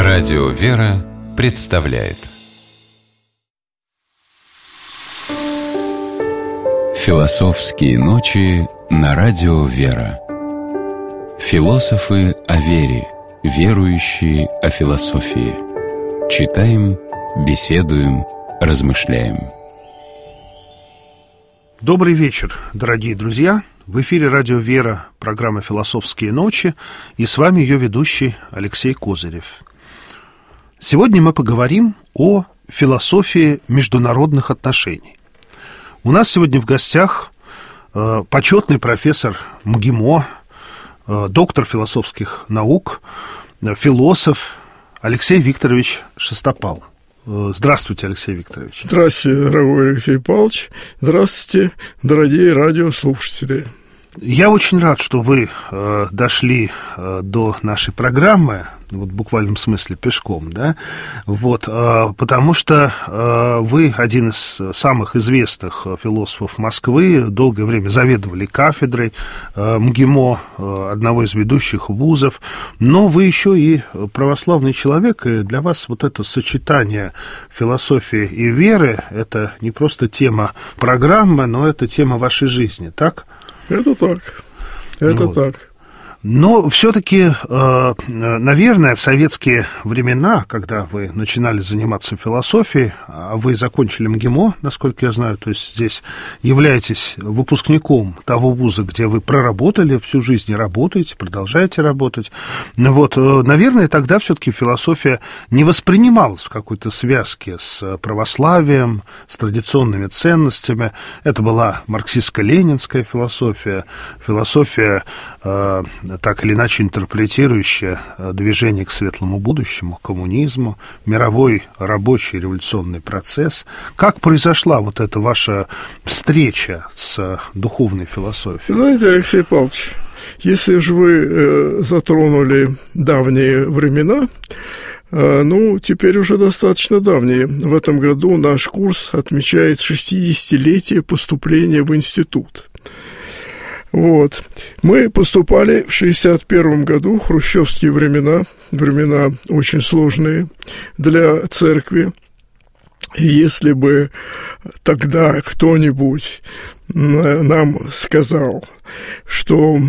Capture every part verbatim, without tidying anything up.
Радио «Вера» представляет Философские ночи на Радио «Вера». Философы о вере, верующие о философии. Читаем, беседуем, размышляем. Добрый вечер, дорогие друзья. В эфире Радио «Вера», программа «Философские ночи», и с вами ее ведущий Алексей Козырев. Сегодня мы поговорим о философии международных отношений. У нас сегодня в гостях э, почетный профессор МГИМО, э, доктор философских наук, э, философ Алексей Викторович Шестопал. Э, здравствуйте, Алексей Викторович. Здравствуйте, дорогой Алексей Павлович. Здравствуйте, дорогие радиослушатели. Я очень рад, что вы э, дошли э, до нашей программы, вот в буквальном смысле пешком, да, вот, э, потому что э, вы один из самых известных философов Москвы, долгое время заведовали кафедрой э, МГИМО, э, одного из ведущих вузов, но вы еще и православный человек, и для вас вот это сочетание философии и веры, это не просто тема программы, но это тема вашей жизни, так? Это так, это вот. так. Но все-таки, э, наверное, в советские времена, когда вы начинали заниматься философией, а вы закончили МГИМО, насколько я знаю, то есть здесь являетесь выпускником того вуза, где вы проработали всю жизнь и работаете, продолжаете работать. Вот, наверное, тогда все-таки философия не воспринималась в какой-то связке с православием, с традиционными ценностями. Это была марксистско-ленинская философия, философия э, так или иначе интерпретирующая движение к светлому будущему, к коммунизму, мировой рабочий революционный процесс. Как произошла вот эта ваша встреча с духовной философией? Знаете, Алексей Павлович, если же вы э, затронули давние времена, э, ну, теперь уже достаточно давние. В этом году наш курс отмечает шестидесятилетие поступления в институт. Вот. Мы поступали в шестьдесят первом году, хрущевские времена, времена очень сложные для церкви. И если бы тогда кто-нибудь нам сказал, что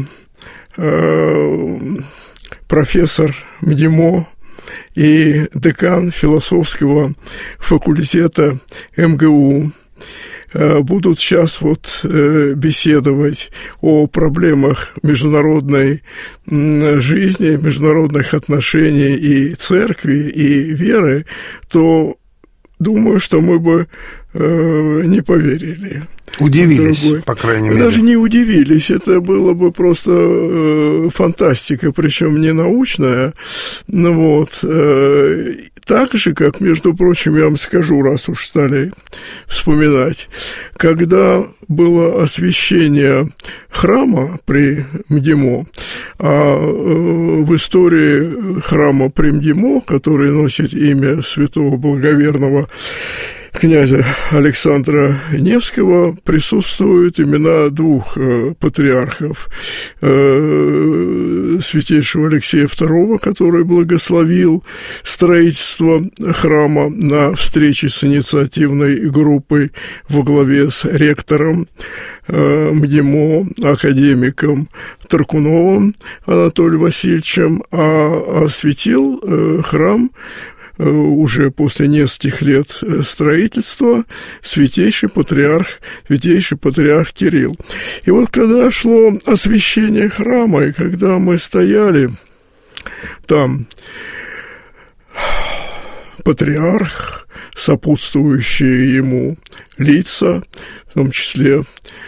э, профессор МГИМО и декан философского факультета МГУ будут сейчас вот э, беседовать о проблемах международной э, жизни, международных отношений и церкви, и веры, то думаю, что мы бы э, не поверили. Удивились, Другой. по крайней мере. Даже не удивились, это было бы просто э, фантастика, причем не научная. Ну, вот, э, так же, как, между прочим, я вам скажу, раз уж стали вспоминать, когда было освящение храма при МГИМО, а э, в истории храма при МГИМО, который носит имя святого благоверного князя Александра Невского, присутствуют имена двух э, патриархов. Э, святейшего Алексея второго, который благословил строительство храма на встрече с инициативной группой во главе с ректором э, МГИМО, академиком Таркуновым Анатолием Васильевичем, а осветил э, храм уже после нескольких лет строительства святейший патриарх, святейший патриарх Кирилл. И вот когда шло освящение храма, и когда мы стояли там, патриарх, сопутствующие ему лица, в том числе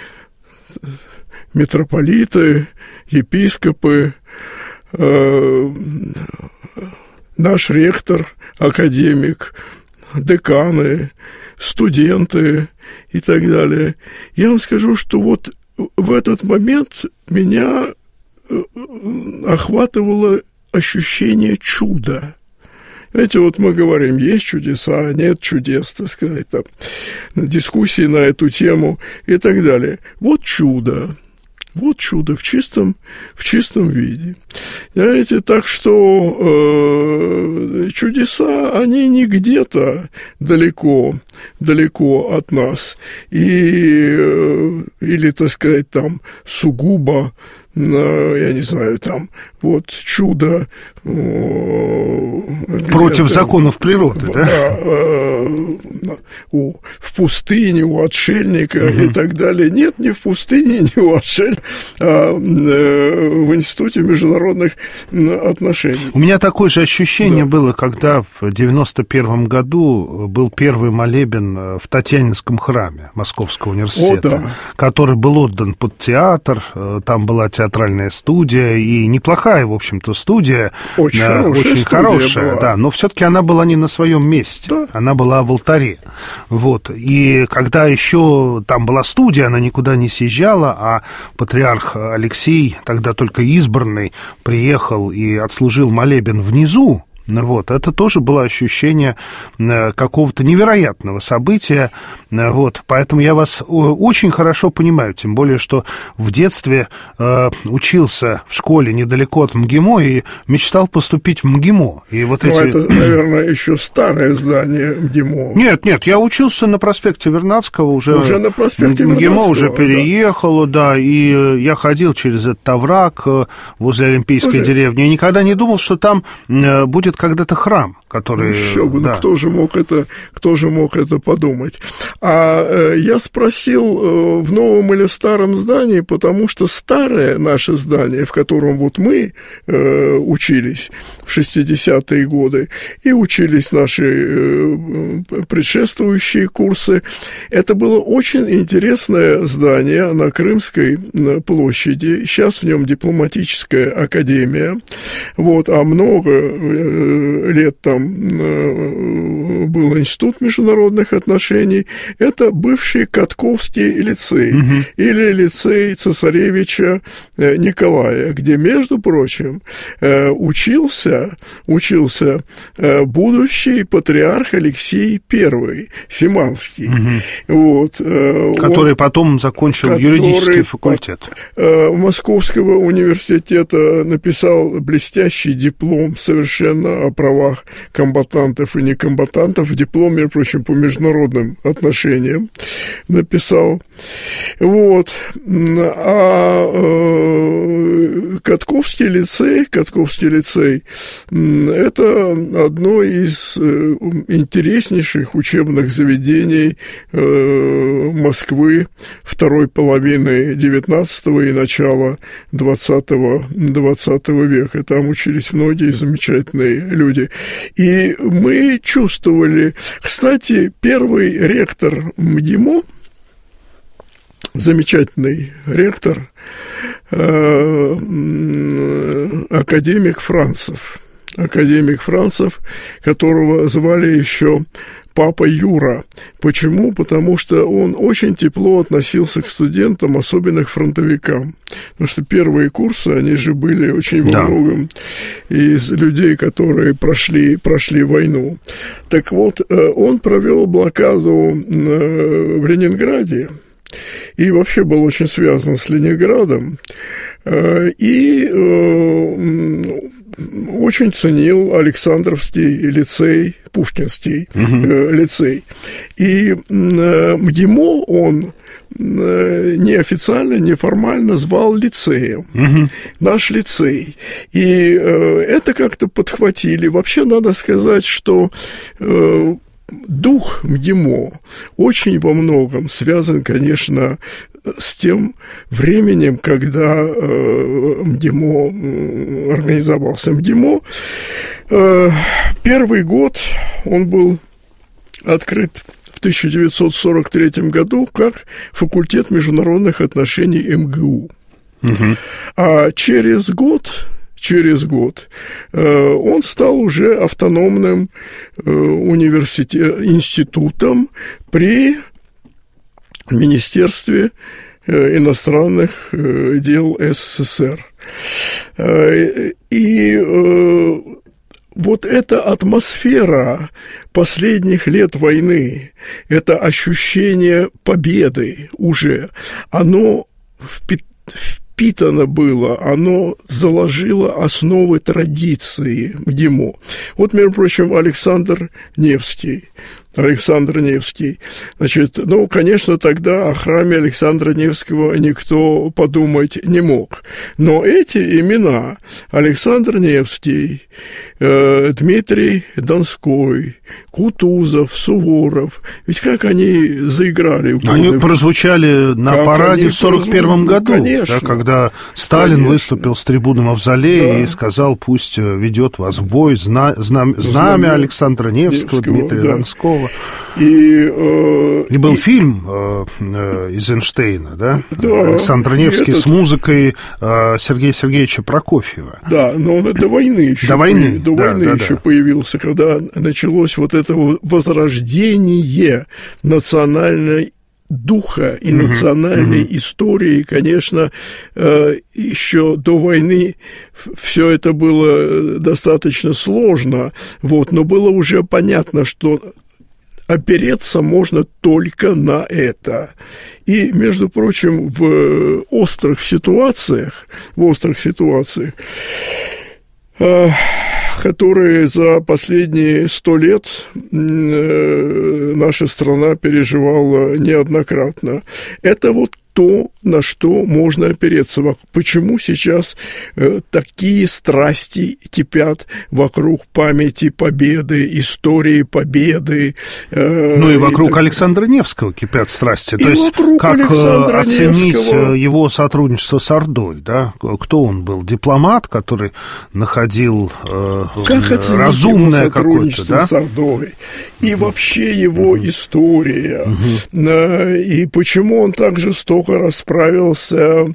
митрополиты, епископы, э, наш ректор, академик, деканы, студенты и так далее. Я вам скажу, что вот в этот момент меня охватывало ощущение чуда. Знаете, вот мы говорим, есть чудеса, нет чудес, так сказать, там, дискуссии на эту тему и так далее. Вот чудо. Вот чудо в чистом, в чистом виде. Знаете, так что э, чудеса, они не где-то далеко, далеко от нас. И, э, или, так сказать, там, сугубо, я не знаю, там, вот, чудо... Против там, законов природы, в, да? да у, в пустыне, у отшельника угу. и так далее. Нет, не в пустыне, не у отшельника, а в Институте международных отношений. У меня такое же ощущение да. было, когда в девяносто первом году был первый молебен в Татьянинском храме Московского университета, О, да. который был отдан под театр, там была театральная студия, и неплохая, в общем-то, студия, очень да, хорошая, очень студия хорошая была. Да, но все-таки она была не на своем месте, да. она была в алтаре, вот, и когда еще там была студия, она никуда не съезжала, а патриарх Алексей, тогда только избранный, приехал и отслужил молебен внизу. Вот, это тоже было ощущение какого-то невероятного события, вот, поэтому я вас очень хорошо понимаю, тем более, что в детстве э, учился в школе недалеко от МГИМО и мечтал поступить в МГИМО. И вот ну, эти... это, наверное, еще старое здание МГИМО. Нет, нет, я учился на проспекте Вернадского, уже, уже на проспекте МГИМО Вернадского, уже переехало, да. да, и я ходил через этот овраг возле Олимпийской Слушай, деревни, и никогда не думал, что там будет когда-то храм, который... Еще бы, да. ну кто же мог это, кто же мог это подумать? А э, я спросил, э, в новом или старом здании, потому что старое наше здание, в котором вот мы э, учились в шестидесятые годы, и учились наши э, предшествующие курсы, это было очень интересное здание на Крымской площади. Сейчас в нем дипломатическая академия, вот, а много... Э, лет там был Институт международных отношений, это бывший Катковский лицей, угу. или лицей цесаревича Николая, где, между прочим, учился, учился будущий патриарх Алексей Первый, Симанский. Угу. Вот, который он, потом закончил который юридический факультет. Московского университета написал блестящий диплом совершенно о правах комбатантов и некомбатантов, диплом, между прочим, по международным отношениям написал. Вот. А э, Катковский лицей, Катковский лицей, это одно из э, интереснейших учебных заведений э, Москвы второй половины девятнадцатого и начала двадцатого века. Там учились многие замечательные люди. И мы чувствовали... Кстати, первый ректор МГИМО, замечательный ректор, э, академик Францев, академик Францев, которого звали еще Папа Юра. Почему? Потому что он очень тепло относился к студентам, особенно к фронтовикам. Потому что первые курсы, они же были очень во многом да. из людей, которые прошли, прошли войну. Так вот, он провел блокаду в Ленинграде и вообще был очень связан с Ленинградом. И очень ценил Александровский лицей, Пушкинский угу. э, лицей. И э, МГИМО он э, неофициально, неформально звал лицеем. Угу. Наш лицей. И э, это как-то подхватили. Вообще надо сказать, что... Э, дух МГИМО очень во многом связан, конечно, с тем временем, когда э, МГИМО, организовался МГИМО. Э, первый год он был открыт в тысяча девятьсот сорок третьем году как факультет международных отношений МГУ. Угу. А через год... Через год он стал уже автономным университетом, институтом при Министерстве иностранных дел СССР. И вот эта атмосфера последних лет войны, это ощущение победы уже, оно впитывается впитано было, оно заложило основы традиции МГИМО. Вот, между прочим, Александр Невский. Александр Невский. Значит, ну, конечно, тогда о храме Александра Невского никто подумать не мог. Но эти имена – Александр Невский, э, Дмитрий Донской, Кутузов, Суворов – ведь как они заиграли? Они годы, прозвучали на параде в сорок первом году, конечно, да, когда Сталин конечно. выступил с трибуны Мавзолея, да, и сказал, пусть ведет вас в бой зна, знам, знамя Александра Невского, Невского Дмитрия да. Донского. И, э, и был и... фильм э, э, Эйзенштейна, да? да Александр Невский этот... с музыкой э, Сергея Сергеевича Прокофьева. Да, но он до войны еще, до войны, до да, войны да, еще да. появился, когда началось вот это возрождение национальной духа и uh-huh, национальной uh-huh. истории, конечно, э, еще до войны все это было достаточно сложно, вот, но было уже понятно, что опереться можно только на это. И, между прочим, в острых ситуациях, в острых ситуациях, э, которые за последние сто лет э, наша страна переживала неоднократно, это вот то, на что можно опереться. Почему сейчас э, такие страсти кипят вокруг памяти Победы, истории Победы. Э, ну и вокруг и так... Александра Невского кипят страсти. И то есть как Александра оценить Невского... его сотрудничество с Ордой? Да? Кто он был? Дипломат, который находил э, как разумное сотрудничество да? с Ордой? И вообще его uh-huh. история. Uh-huh. И почему он так жестоко расправился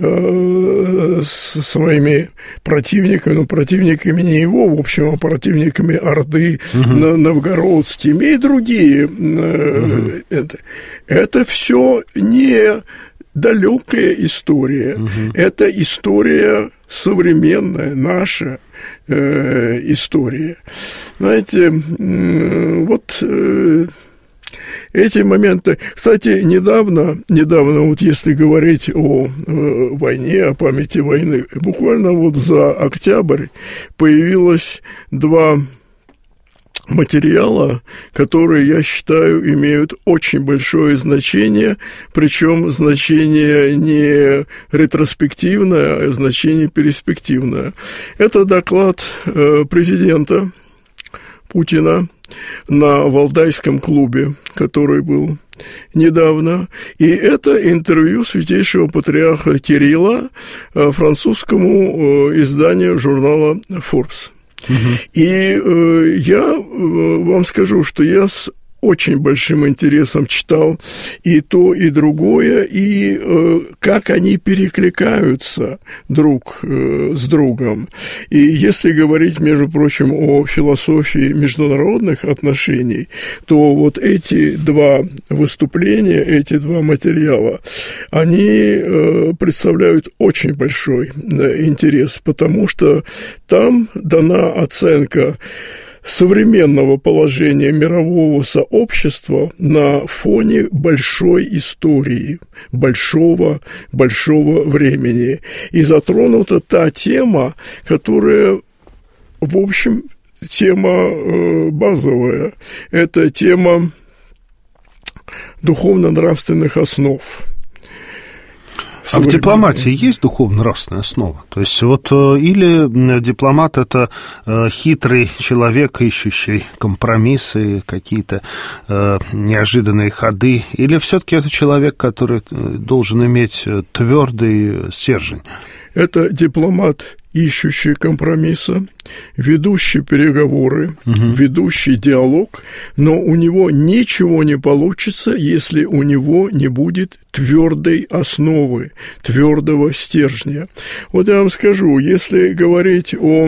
э, с своими противниками, ну, противниками не его, в общем, а противниками Орды, угу. новгородскими и другие. Угу. Это, это все не далекая история, угу. это история современная, наша э, история. Знаете, э, вот... Э, Эти моменты, кстати, недавно, недавно, вот если говорить о э, войне, о памяти войны, буквально вот за октябрь появилось два материала, которые, я считаю, имеют очень большое значение, причем значение не ретроспективное, а значение перспективное. Это доклад э, президента Путина на Валдайском клубе, который был недавно. И это интервью святейшего патриарха Кирилла французскому изданию журнала Forbes. Угу. И э, я вам скажу, что я с очень большим интересом читал и то, и другое, и э, как они перекликаются друг э, с другом. И если говорить, между прочим, о философии международных отношений, то вот эти два выступления, эти два материала, они э, представляют очень большой э, интерес, потому что там дана оценка современного положения мирового сообщества на фоне большой истории, большого, большого времени. И затронута та тема, которая, в общем, тема э, базовая. Это тема духовно-нравственных основ. А в дипломатии есть духовно-нравственная основа? То есть вот или дипломат – это хитрый человек, ищущий компромиссы, какие-то неожиданные ходы, или все-таки это человек, который должен иметь твердый стержень? Это дипломат, ищущий компромисса, ведущий переговоры, угу. ведущий диалог, но у него ничего не получится, если у него не будет твердой основы, твердого стержня. Вот я вам скажу, если говорить о,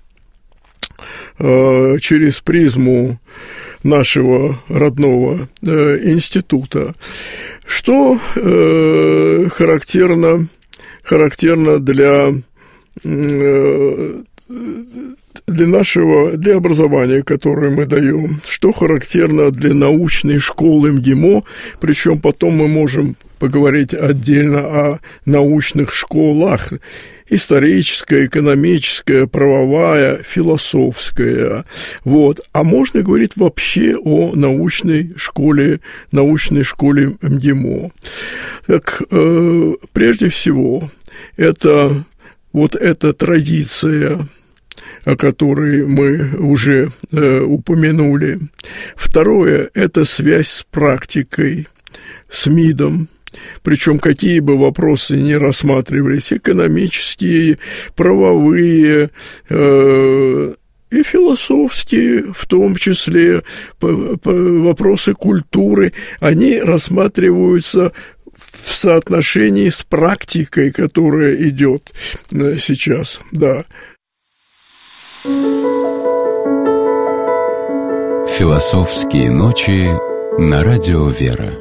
э, через призму нашего родного э, института, что э, характерно, характерно для для нашего, для образования, которое мы даем, что характерно для научной школы МГИМО, причем потом мы можем поговорить отдельно о научных школах. Историческая, экономическая, правовая, философская. Вот. А можно говорить вообще о научной школе, научной школе МГИМО. Так, э, прежде всего, это вот эта традиция, о которой мы уже э, упомянули. Второе – это связь с практикой, с МИДом. Причем какие бы вопросы ни рассматривались, экономические, правовые, э, и философские, в том числе по, по вопросы культуры, они рассматриваются в соотношении с практикой, которая идет сейчас, да. Философские ночи на радио «Вера».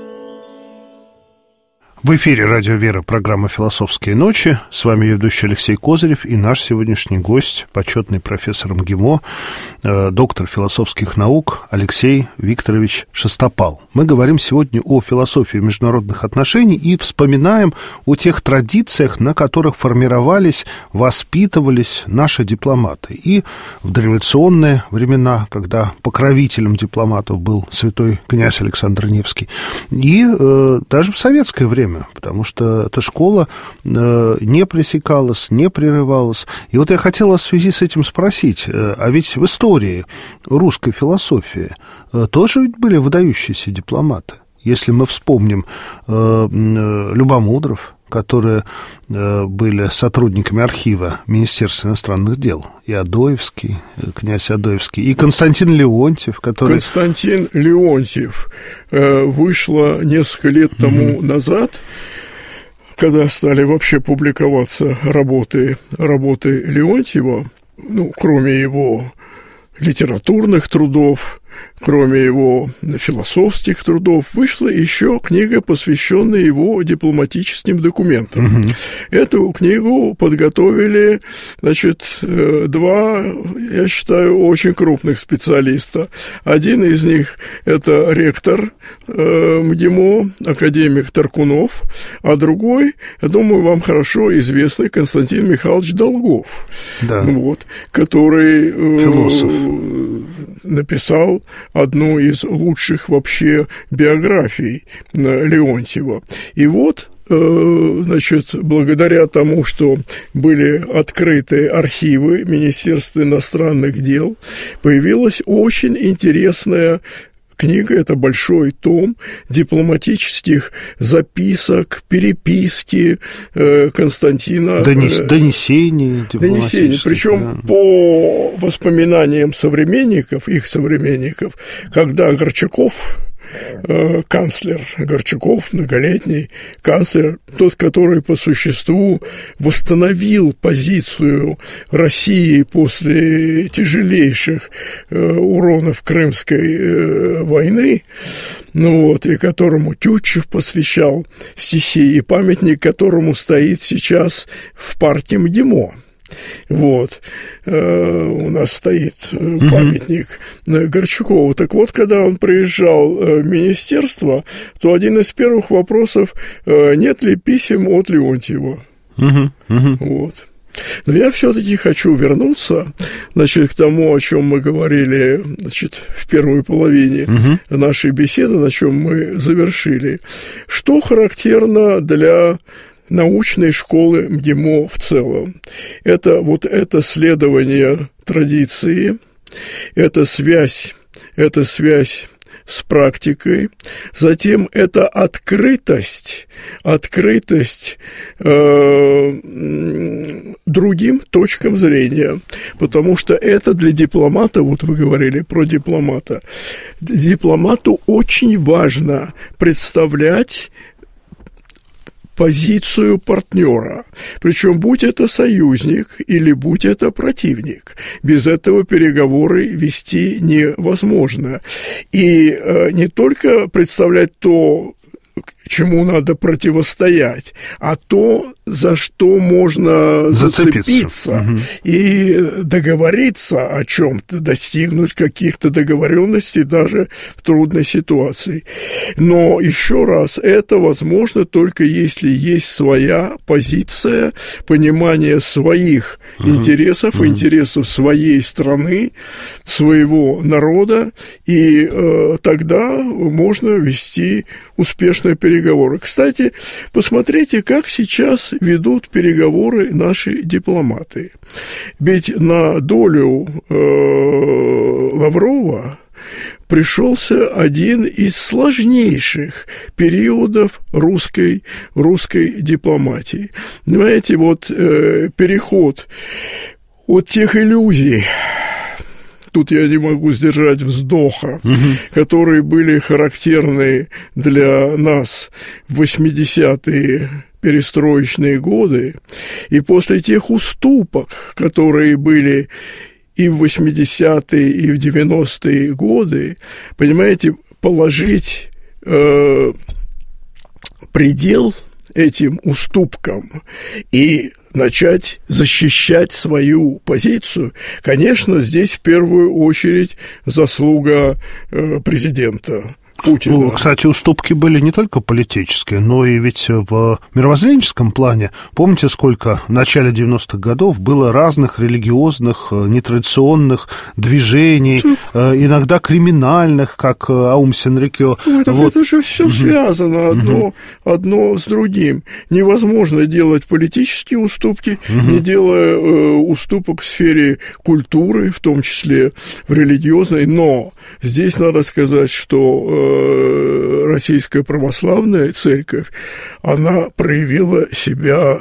В эфире «Радио Вера», программа «Философские ночи». С вами ведущий Алексей Козырев и наш сегодняшний гость, почетный профессор МГИМО, э, доктор философских наук Алексей Викторович Шестопал. Мы говорим сегодня о философии международных отношений и вспоминаем о тех традициях, на которых формировались, воспитывались наши дипломаты. И в дореволюционные времена, когда покровителем дипломатов был святой князь Александр Невский, и э, даже в советское время, потому что эта школа э, не пресекалась, не прерывалась. И вот я хотел вас в связи с этим спросить, э, а ведь в истории русской философии э, тоже ведь были выдающиеся дипломаты. Если мы вспомним э, э, Любомудров, которые э, были сотрудниками архива Министерства иностранных дел, и Адоевский, князь Адоевский, и Константин Леонтьев, который... Константин Леонтьев э, вышло несколько лет тому mm-hmm. назад, когда стали вообще публиковаться работы, работы Леонтьева, ну, кроме его литературных трудов, кроме его философских трудов, вышла еще книга, посвященная его дипломатическим документам. Угу. Эту книгу подготовили, значит, два, я считаю, очень крупных специалиста. Один из них – это ректор МГИМО, академик Таркунов, а другой, я думаю, вам хорошо известный Константин Михайлович Долгов, да. вот, который Философ. написал одну из лучших вообще биографий Леонтьева. И вот, значит, благодаря тому, что были открыты архивы Министерства иностранных дел, появилась очень интересная книга, это большой том дипломатических записок, переписки э, Константина. Донес, донесений. Донесений. Причем да. по воспоминаниям современников, их современников, когда Горчаков, э, канцлер Горчаков, многолетний канцлер, тот, который по существу восстановил позицию России после тяжелейших э, уронов Крымской э, войны, ну вот, и которому Тютчев посвящал стихи, и памятник которому стоит сейчас в парке МГИМО. Вот, у нас стоит памятник mm-hmm. Горчакову. Так вот, когда он приезжал в министерство, то один из первых вопросов, нет ли писем от Леонтьева. Mm-hmm. Mm-hmm. Вот. Но я все-таки хочу вернуться, значит, к тому, о чем мы говорили, значит, в первой половине mm-hmm. нашей беседы, на чем мы завершили. Что характерно для научной школы МГИМО в целом? Это вот это следование традиции, это связь, это связь с практикой, затем это открытость, открытость э, другим точкам зрения, потому что это для дипломата, вот вы говорили про дипломата, дипломату очень важно представлять позицию партнера. Причем, будь это союзник или будь это противник, без этого переговоры вести невозможно. И э, не только представлять то, чему надо противостоять, а то, за что можно зацепиться, зацепиться угу. и договориться о чем-то, достигнуть каких-то договоренностей даже в трудной ситуации. Но еще раз, это возможно только если есть своя позиция, понимание своих угу. интересов, угу. интересов своей страны, своего народа, и э, тогда можно вести успешные переговоры. Кстати, посмотрите, как сейчас ведут переговоры наши дипломаты. Ведь на долю э, Лаврова пришелся один из сложнейших периодов русской, русской дипломатии. Понимаете, вот э, переход от тех иллюзий, тут я не могу сдержать вздоха, угу. которые были характерны для нас в восьмидесятые перестроечные годы, и после тех уступок, которые были и в восьмидесятые, и в девяностые годы, понимаете, положить э, предел этим уступкам и начать защищать свою позицию, конечно, здесь в первую очередь заслуга э, президента Путина. Ну, кстати, уступки были не только политические, но и ведь в мировоззренческом плане. Помните, сколько в начале девяностых годов было разных религиозных, нетрадиционных движений, так. иногда криминальных, как Аум Синрикё. Ой, так вот. Это же все угу. связано одно, угу. одно с другим. Невозможно делать политические уступки, угу. не делая э, уступок в сфере культуры, в том числе в религиозной. Но здесь надо сказать, что э, Российская православная церковь, она проявила себя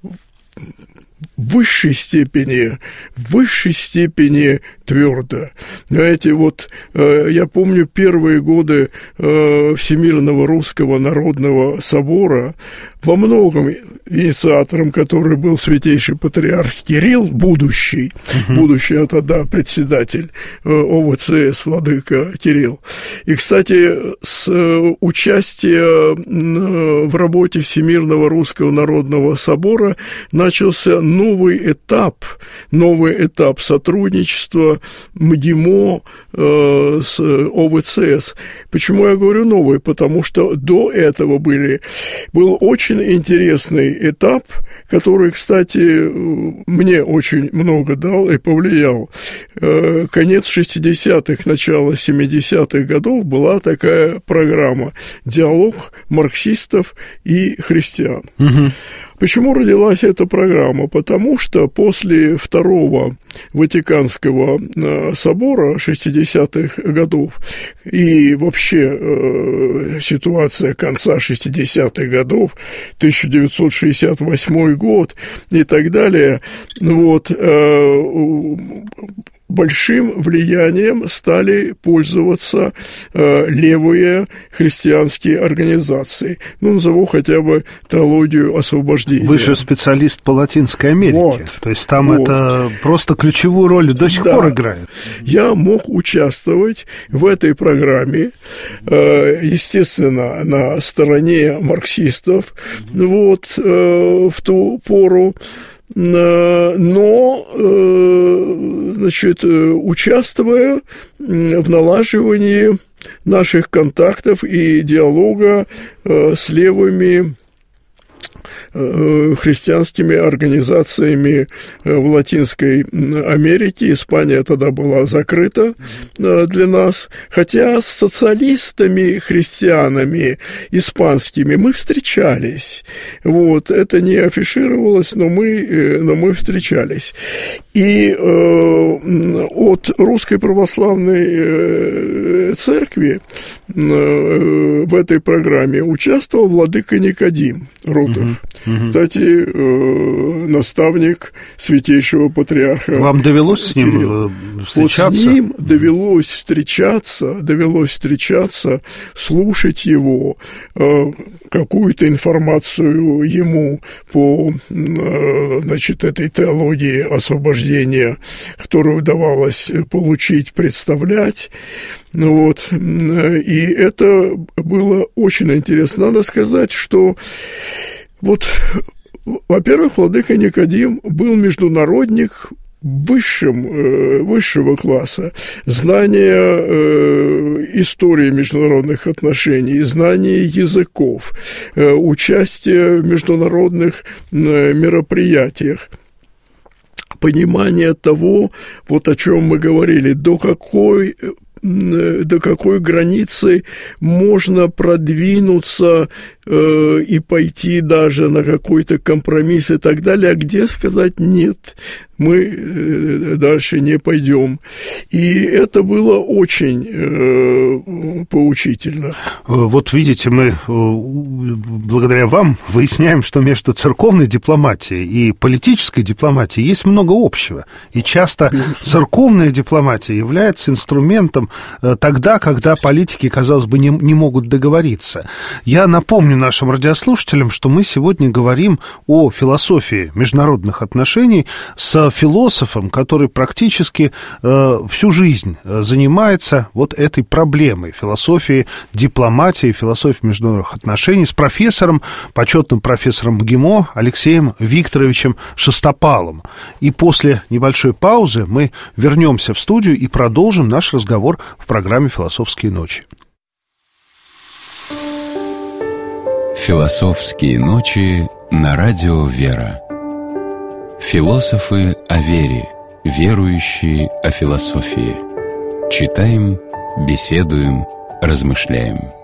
в высшей степени, в высшей степени твердо. Знаете, вот э, я помню первые годы э, Всемирного Русского Народного Собора, во многом инициатором, который был святейший патриарх Кирилл, будущий, uh-huh. будущий, а тогда председатель э, ОВЦС, владыка Кирилл. И, кстати, с э, участия э, в работе Всемирного Русского Народного Собора начался новый этап, новый этап сотрудничества МГИМО э, с ОВЦС. Почему я говорю новый? Потому что до этого были, был очень интересный этап, который, кстати, мне очень много дал и повлиял. Э, конец шестидесятых, начало семидесятых годов была такая программа «Диалог марксистов и христиан». Угу. Почему родилась эта программа? Потому что после Второго Ватиканского собора шестидесятых годов и вообще э, ситуация конца шестидесятых годов, тысяча девятьсот шестьдесят восьмой год и так далее, вот, э, большим влиянием стали пользоваться э, левые христианские организации. Ну, назову хотя бы теологию освобождения. Вы же специалист по Латинской Америке. Вот, То есть там вот. Это просто ключевую роль до сих да. пор играет. Я мог участвовать в этой программе, э, естественно, на стороне марксистов, вот, э, в ту пору. Но, значит, участвуя в налаживании наших контактов и диалога с левыми христианскими организациями в Латинской Америке. Испания тогда была закрыта для нас. Хотя с социалистами-христианами испанскими мы встречались. Вот. Это не афишировалось, но мы, но мы встречались. И э, от Русской Православной Церкви э, в этой программе участвовал владыка Никодим Рудов. Угу. Угу. Кстати, э, наставник святейшего патриарха. Вам довелось с ним Кирилла. встречаться? Вот с ним довелось встречаться, довелось встречаться, слушать его, э, какую-то информацию ему по, э, значит, этой теологии освобождения, которую удавалось получить, представлять. Ну вот, и это было очень интересно. Надо сказать, что вот, во-первых, владыка Никодим был международник высшим, высшего класса. Знание э, истории международных отношений, знание языков, э, участие в международных э, мероприятиях, понимание того, вот о чем мы говорили, до какой до какой границы можно продвинуться э, и пойти даже на какой-то компромисс и так далее, а где сказать «нет, мы э, дальше не пойдем». И это было очень э, поучительно. Вот видите, мы э, благодаря вам выясняем, что между церковной дипломатией и политической дипломатией есть много общего. И часто Безусловно. Церковная дипломатия является инструментом тогда, когда политики, казалось бы, не, не могут договориться. Я напомню нашим радиослушателям, что мы сегодня говорим о философии международных отношений с философом, который практически э, всю жизнь занимается вот этой проблемой философии дипломатии, философии международных отношений, с профессором, почетным профессором МГИМО Алексеем Викторовичем Шестопалом. И после небольшой паузы мы вернемся в студию и продолжим наш разговор в программе «Философские ночи». «Философские ночи» на радио «Вера». Философы о вере, верующие о философии. Читаем, беседуем, размышляем.